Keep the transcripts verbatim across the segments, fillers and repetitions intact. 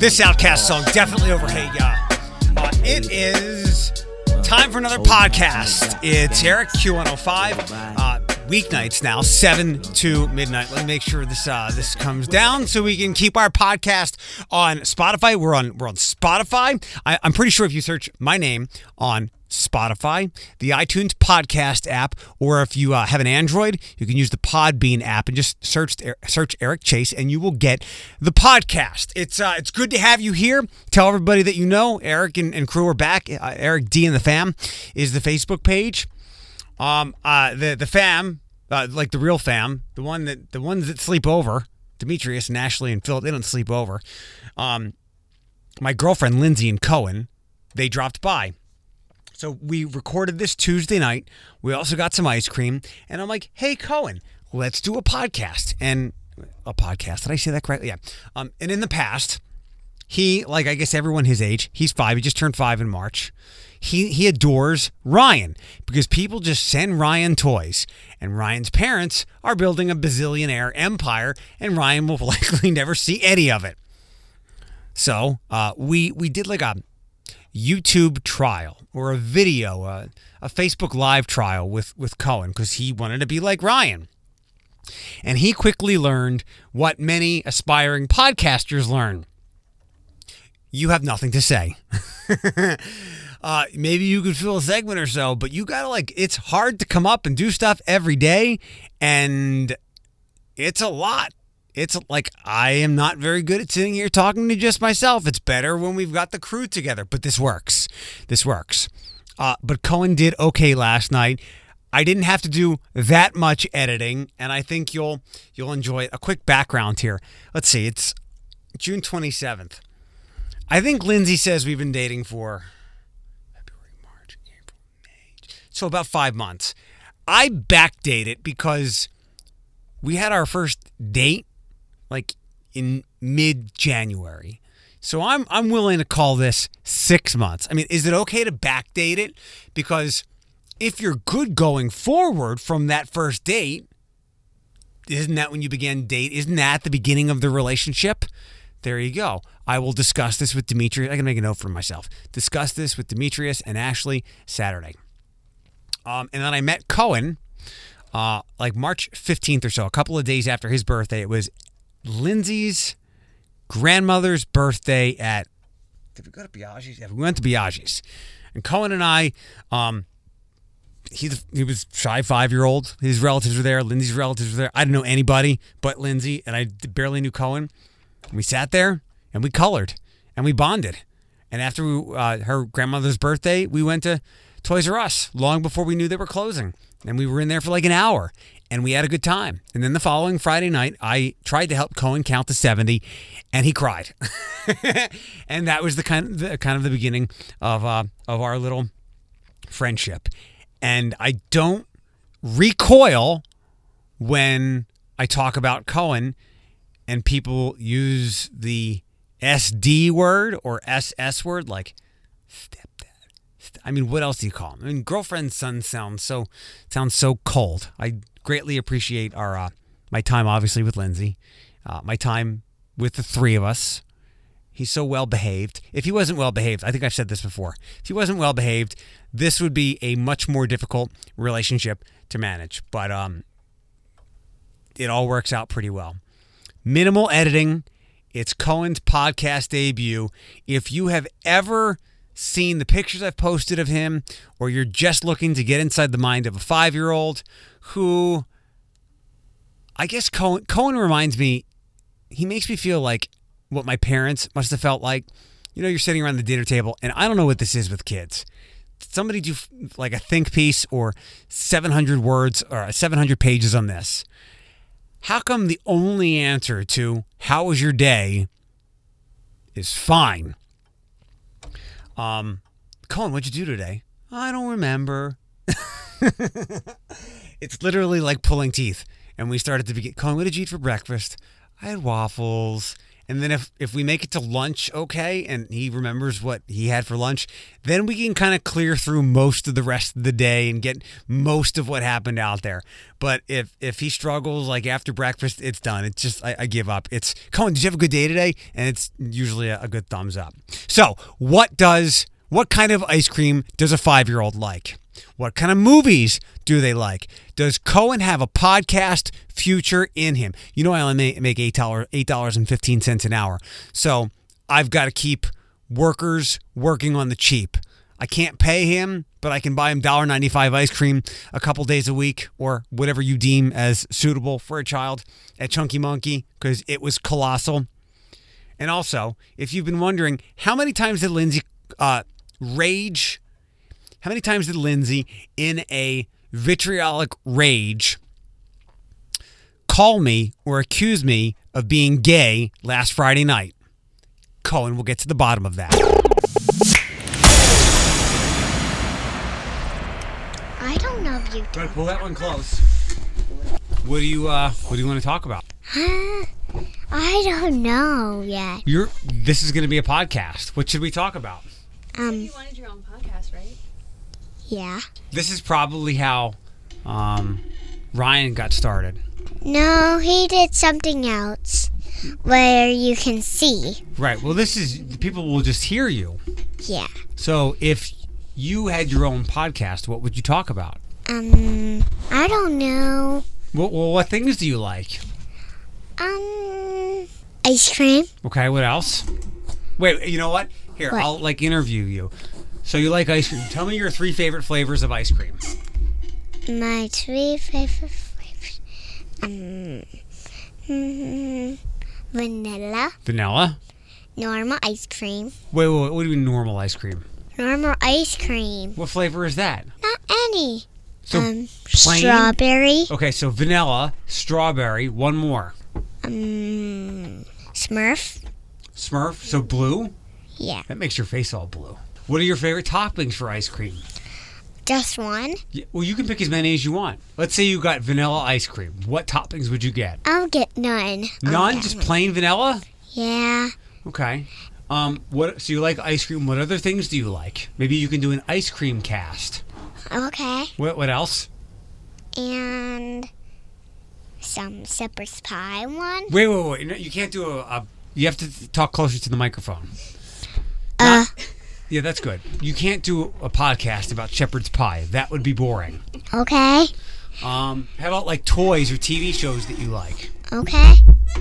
This Outcast song definitely over Hey Ya. Uh, it is time for another podcast. It's Eric Q one oh five. Uh, weeknights now, seven to midnight. Let me make sure this uh, this comes down so we can keep our podcast on Spotify. We're on we're on Spotify. I, I'm pretty sure if you search my name on Spotify, the iTunes podcast app, or if you uh, have an Android, you can use the Podbean app and just search search Eric Chase, and you will get the podcast. It's uh, it's good to have you here. Tell everybody that you know Eric and, and crew are back. Uh, Eric D and the Fam is the Facebook page. Um, uh, the the fam, uh, like the real fam, the one that the ones that sleep over, Demetrius and Ashley and Phil, they don't sleep over. Um, my girlfriend Lindsay and Cohen, they dropped by. So we recorded this Tuesday night. We also got some ice cream. And I'm like, hey, Cohen, let's do a podcast. And a podcast. Did I say that correctly? Yeah. Um, and in the past, he, like I guess everyone his age, he's five. He just turned five in March. He he adores Ryan because people just send Ryan toys. And Ryan's parents are building a bazillionaire empire. And Ryan will likely never see any of it. So uh, we we did like a YouTube trial or a video, uh, a Facebook Live trial with, with Cohen because he wanted to be like Ryan. And he quickly learned what many aspiring podcasters learn. You have nothing to say. uh, maybe you could fill a segment or so, but you gotta like, it's hard to come up and do stuff every day. And it's a lot. It's like, I am not very good at sitting here talking to just myself. It's better when we've got the crew together, but this works. This works. Uh, but Cohen did okay last night. I didn't have to do that much editing, and I think you'll you'll enjoy it. A quick background here. Let's see. It's June twenty-seventh. I think Lindsay says we've been dating for February, March, April, May. So about five months. I backdate it because we had our first date like in mid-January. So I'm I'm willing to call this six months. I mean, is it okay to backdate it? Because if you're good going forward from that first date, isn't that when you began date? Isn't that the beginning of the relationship? There you go. I will discuss this with Demetrius. I can make a note for myself. Discuss this with Demetrius and Ashley Saturday. Um, and then I met Cohen uh, like March fifteenth or so, a couple of days after his birthday. It was Lindsay's grandmother's birthday at, did we go to Biaggi's? Yeah, we went to Biaggi's. And Cohen and I, um, he, he was shy five-year-old. His relatives were there. Lindsay's relatives were there. I didn't know anybody but Lindsay, and I barely knew Cohen. And we sat there, and we colored, and we bonded. And after we, uh, her grandmother's birthday, we went to Toys R Us long before we knew they were closing. And we were in there for like an hour. And we had a good time. And then the following Friday night, I tried to help Cohen count to seventy, and he cried. And that was the kind of the, kind of the beginning of uh, of our little friendship. And I don't recoil when I talk about Cohen and people use the S D word or S S word, like stepdad. I mean, what else do you call him? I mean, girlfriend, son sounds so sounds so cold. I greatly appreciate our uh, my time, obviously, with Lindsay, uh, my time with the three of us. He's so well behaved. If he wasn't well behaved, I think I've said this before. If he wasn't well behaved, this would be a much more difficult relationship to manage. But um, it all works out pretty well. Minimal editing. It's Cohen's podcast debut. If you have ever seen the pictures I've posted of him, or you're just looking to get inside the mind of a five-year-old who, I guess Cohen, Cohen reminds me, he makes me feel like what my parents must have felt like. You know, you're sitting around the dinner table, and I don't know what this is with kids. Somebody do like a think piece or seven hundred words or seven hundred pages on this. How come the only answer to how was your day is fine? Um, Cohen, what'd you do today? I don't remember. It's literally like pulling teeth. And we started to begin, Cohen, what did you eat for breakfast? I had waffles. And then if, if we make it to lunch okay, and he remembers what he had for lunch, then we can kind of clear through most of the rest of the day and get most of what happened out there. But if if he struggles, like after breakfast, it's done. It's just, I, I give up. It's, Cohen, did you have a good day today? And it's usually a, a good thumbs up. So what does, what kind of ice cream does a five-year-old like? What kind of movies do they like? Does Cohen have a podcast future in him? You know I only make eight dollars eight dollars and fifteen cents an hour. So I've got to keep workers working on the cheap. I can't pay him, but I can buy him one dollar and ninety-five cents ice cream a couple days a week or whatever you deem as suitable for a child at Chunky Monkey because it was colossal. And also, if you've been wondering, how many times did Lindsay uh, rage... How many times did Lindsay, in a vitriolic rage, call me or accuse me of being gay last Friday night? Cohen will get to the bottom of that. I don't know if you Try to pull that one close. What do you uh what do you want to talk about? Huh? I don't know yet. You're this is gonna be a podcast. What should we talk about? Um You wanted your own podcast, right? yeah. This is probably how um Ryan got started. No, he did something else where you can see. Right. Well, this is people will just hear you. Yeah. So if you had your own podcast, what would you talk about? Um I don't know. Well, well what things do you like? Um ice cream. Okay, what else? Wait, you know what? Here, What? I'll like interview you. So you like ice cream. Tell me your three favorite flavors of ice cream. My three favorite flavors. Um mm, vanilla, Vanilla? normal ice cream, Wait, wait, wait, what do you mean normal ice cream? normal ice cream. What flavor is that? Not any. So um plain? strawberry. Okay, so vanilla, strawberry, one more. Um Smurf. Smurf, so blue? Yeah. That makes your face all blue. What are your favorite toppings for ice cream? Just one. Yeah, well, you can pick as many as you want. Let's say you got vanilla ice cream. What toppings would you get? I'll get none. I'll None? get Just none. plain vanilla? Yeah. Okay. Um, what? So you like ice cream. What other things do you like? Maybe you can do an ice cream cast. Okay. What? What else? And some shepherd's pie one. Wait, wait, wait. No, you can't do a, a. You have to talk closer to the microphone. Uh. Yeah, that's good. You can't do a podcast about shepherd's pie. That would be boring. Okay. Um, how about like toys or T V shows that you like? Okay.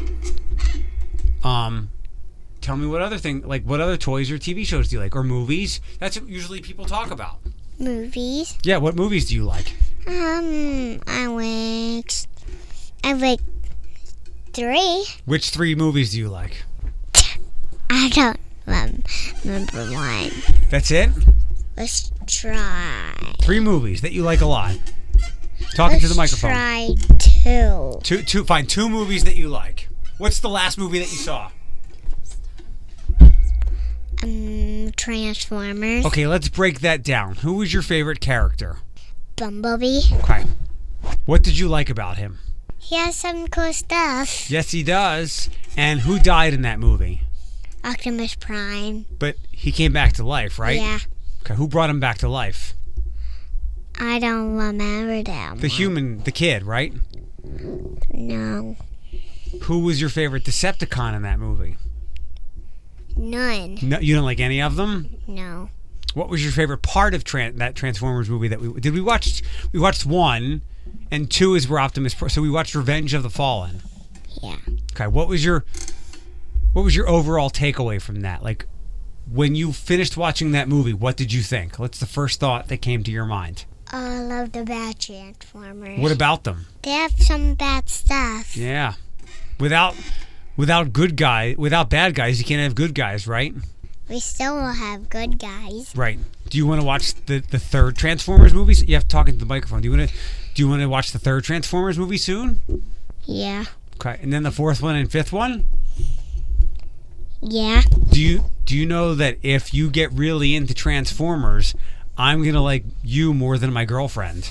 Um, tell me what other thing, like what other toys or T V shows do you like, or movies? That's what usually people talk about. Movies. Yeah, what movies do you like? Um. I like. I like three. Which three movies do you like? I don't rem- remember one. That's it? Let's try. Three movies that you like a lot. Talking to the Let's microphone. try two. Two, two, find two movies that you like. What's the last movie that you saw? Um. Transformers. Okay, let's break that down. Who was your favorite character? Bumblebee. Okay. What did you like about him? He has some cool stuff. Yes, he does. And who died in that movie? Optimus Prime. But he came back to life, right? Yeah. Okay, who brought him back to life? I don't remember that The one. human, the kid, right? No. Who was your favorite Decepticon in that movie? None. No, you don't like any of them? No. What was your favorite part of tran- that Transformers movie that we did? We watched. We watched one, and two is where Optimus. Pro- so we watched Revenge of the Fallen. Yeah. Okay, what was your what was your overall takeaway from that? Like, when you finished watching that movie, what did you think? What's the first thought that came to your mind? I love the bad Transformers. What about them? They have some bad stuff. Yeah, without without good guy, without bad guys, you can't have good guys, right? We still will have good guys. Right. Do you want to watch the, the third Transformers movie? You have to talk into the microphone. Do you want to do you want to watch the third Transformers movie soon? Yeah. Okay, and then the fourth one and fifth one? Yeah. Do you do you know that if you get really into Transformers, I'm gonna like you more than my girlfriend?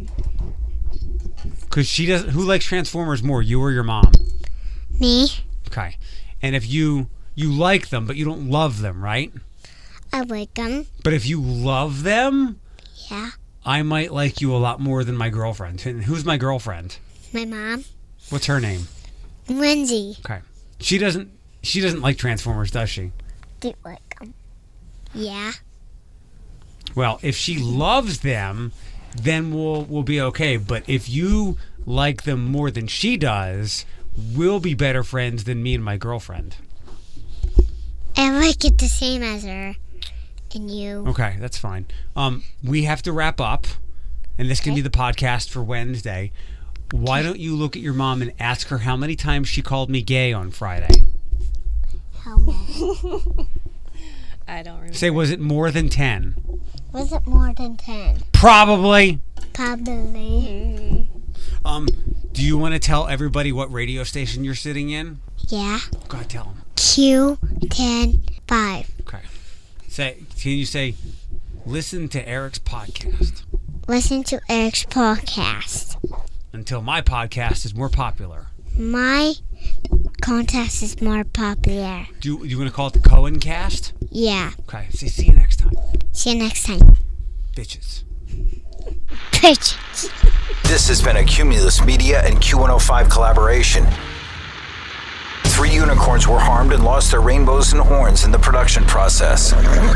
Because she doesn't. Who likes Transformers more, you or your mom? Me. Okay. And if you you like them, but you don't love them, right? I like them. But if you love them, Yeah. I might like you a lot more than my girlfriend. And who's my girlfriend? My mom. What's her name? Lindsay. Okay. She doesn't she doesn't like Transformers, does she? Do you like them? Yeah. Well, if she loves them, then we'll we'll be okay. But if you like them more than she does, we'll be better friends than me and my girlfriend. I like it the same as her and you. Okay, that's fine. Um, we have to wrap up, and this can Okay. be the podcast for Wednesday. Why don't you look at your mom and ask her how many times she called me gay on Friday? How many? I don't remember. Say, was it more than ten? Was it more than ten? Probably. Probably. Um, do you want to tell everybody what radio station you're sitting in? Yeah. Go ahead, tell them. Q ten five. Okay. Say, can you say, listen to Eric's podcast Listen to Eric's podcast. until my podcast is more popular? My contest is more popular. Do you, you want to call it the Cohen Cast? Yeah. Okay. Say, see you next time, See you next time. bitches. Bitches. This has been a Cumulus Media and Q one oh five collaboration. Three unicorns were harmed and lost their rainbows and horns in the production process.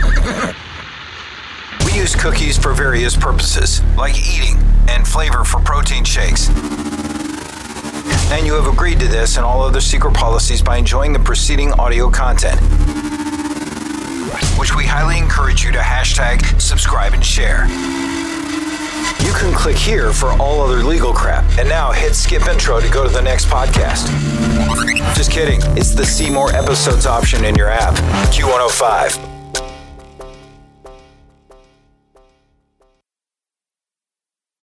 We use cookies for various purposes, like eating and flavor for protein shakes. And you have agreed to this and all other secret policies by enjoying the preceding audio content, which we highly encourage you to hashtag, subscribe, and share. You can click here for all other legal crap, and now hit skip intro to go to the next podcast. Just kidding, it's the see more episodes option in your app. Q one oh five.